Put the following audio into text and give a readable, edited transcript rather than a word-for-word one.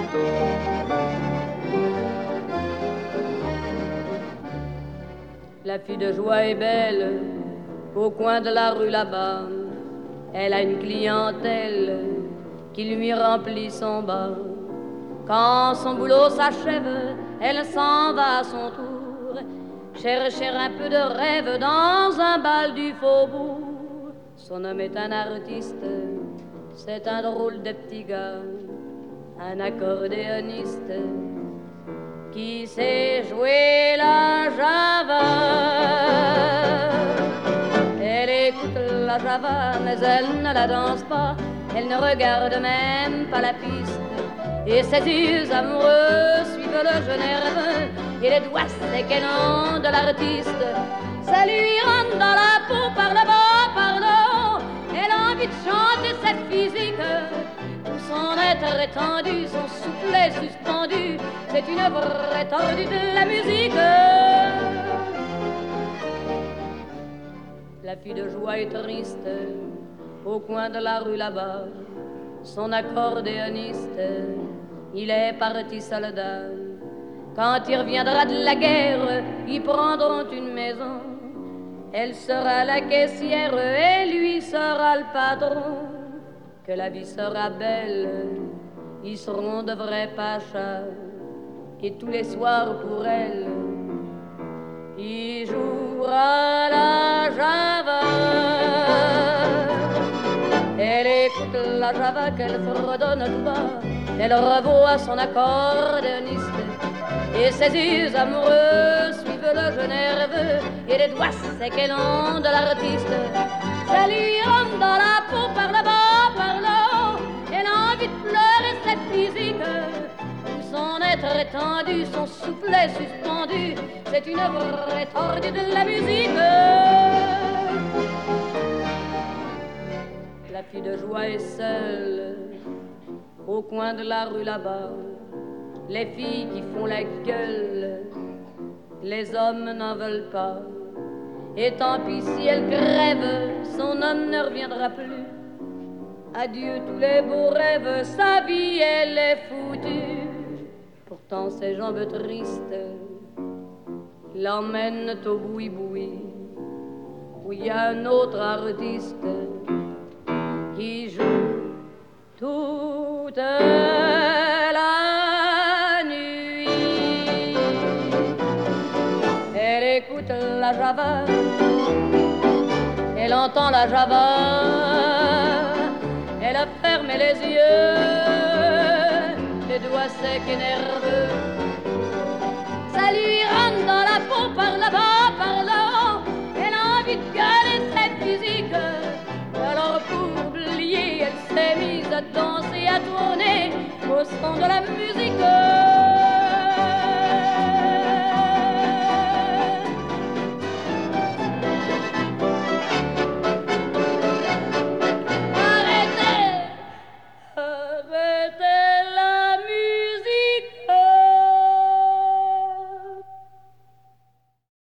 La fille de joie est belle, au coin de la rue là-bas. Elle a une clientèle qui lui remplit son bar. Quand son boulot s'achève, elle s'en va à son tour chercher un peu de rêve dans un bal du faubourg. Son homme est un artiste, c'est un drôle de petit gars, un accordéoniste qui sait jouer la java. Elle écoute la java, mais elle ne la danse pas. Elle ne regarde même pas la piste. Et ses yeux amoureux suivent le jeu nerveux et les doigts secs et longs de l'artiste. Ça lui rentre dans la peau par le bas, par le haut. Elle a envie de chanter cette physique. Tout son être étendu, son soufflet suspendu. C'est une vraie tordue de la musique. La fille de joie est triste, au coin de la rue là-bas. Son accordéoniste, il est parti soldat. Quand il reviendra de la guerre, ils prendront une maison. Elle sera la caissière et lui sera le patron. Que la vie sera belle, ils seront de vrais pachas. Et tous les soirs pour elle, il jouera la java. Elle écoute la java qu'elle fredonne tout bas. Elle revoit son accordéoniste et ses yeux amoureux suivent le jeu nerveux et les doigts secs et longs de l'artiste. Ça lui rentre dans la peau par le bas, par le haut. Elle a envie de pleurer cette physique. Tout son être étendu, son soufflet suspendu. C'est une vraie tordue de la musique. La fille de joie est seule au coin de la rue là-bas. Les filles qui font la gueule, les hommes n'en veulent pas. Et tant pis si elle crève, son homme ne reviendra plus. Adieu tous les beaux rêves, sa vie elle est foutue. Pourtant ses jambes tristes l'emmènent au boui-boui, où il y a un autre artiste qui joue toute la nuit. Elle écoute la java, elle entend la java, elle a fermé les yeux, les doigts secs et nerveux. Ça lui rentre dans la peau par là-bas, par là-haut. Elle a envie de gueuler cette physique. Alors pour oublier, elle s'est mise à danser, à tourner au son de la musique.